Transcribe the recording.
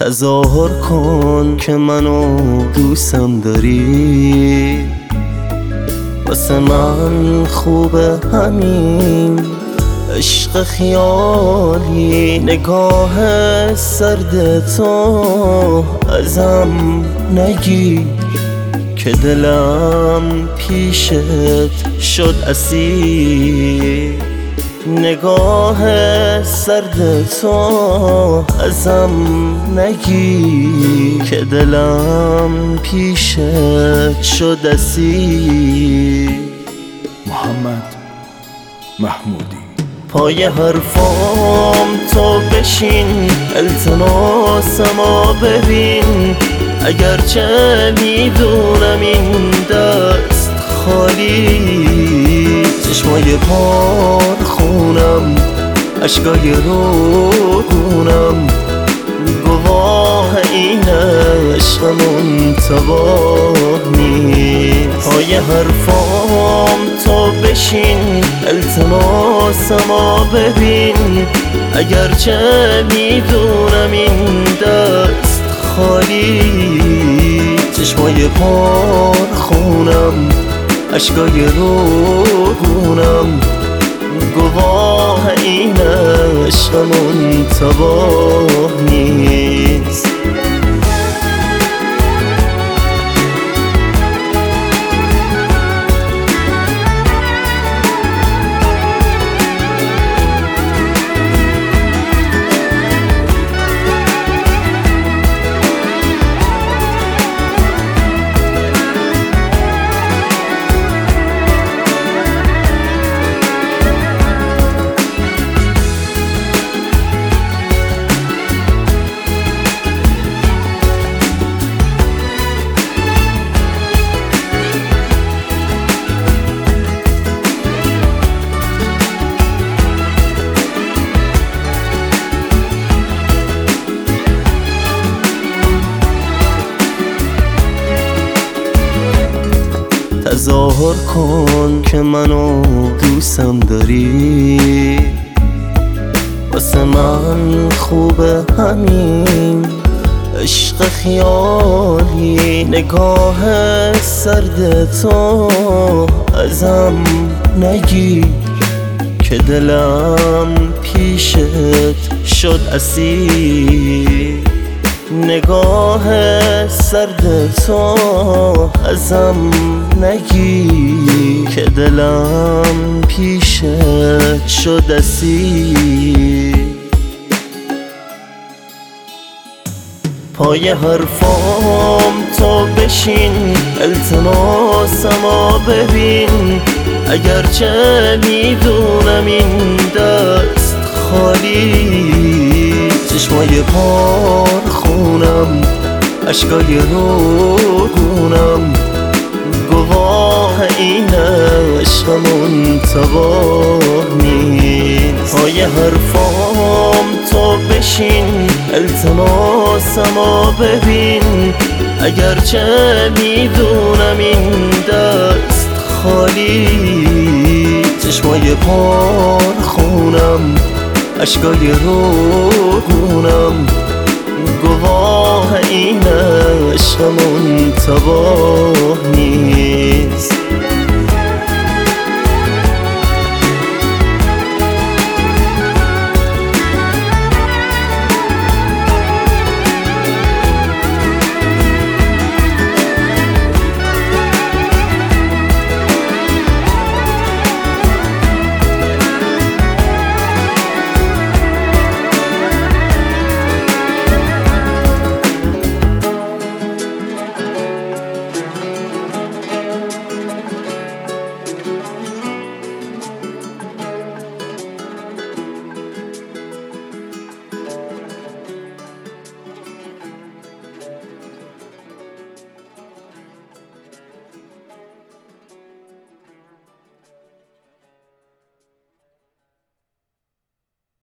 تظاهر کن که منو دوستم داری، واسه من خوبه همین عشق خیالی. نگاه سرد تو ازم نگیر که دلم پیشت شد اسیر. نگاه سرد تو ازم نگیر که دلم پیشت شد اسیر. محمد محمودی. پای حرفام تو بشین، التماسمو ببین، اگرچه میدونم این دست خالی. چشمای پار خونم، اشکای روگونم، گواه این عشقمون تباه نیست. پای حرفام تو بشین، التماسمو ببین، اگرچه میدونم این دست خالی. چشمای پار خونم، اشکای روگونم، گواه این عشقمون تباه نیست. تظاهر کن که منو دوستم داری، واسه من خوبه همین عشق خیالی. نگاه سرد تو ازم نگیر که دلم پیشت شد اسیر. نگاه سرد تو ازم نگیر که دلم پیشت شد اسیر. پای حرفام تو بشین، التماسمو ببین، اگرچه میدونم این دست خالی. چشمای پار خونم، اشکای روگونم، گواه این عشقمون تباه نیست. پای حرفام تو بشین، التماسمو ببین، اگرچه میدونم این دست خالی. چشمای پار خونم، اشکای روگونم، گواه این عشقمون تباه نیست.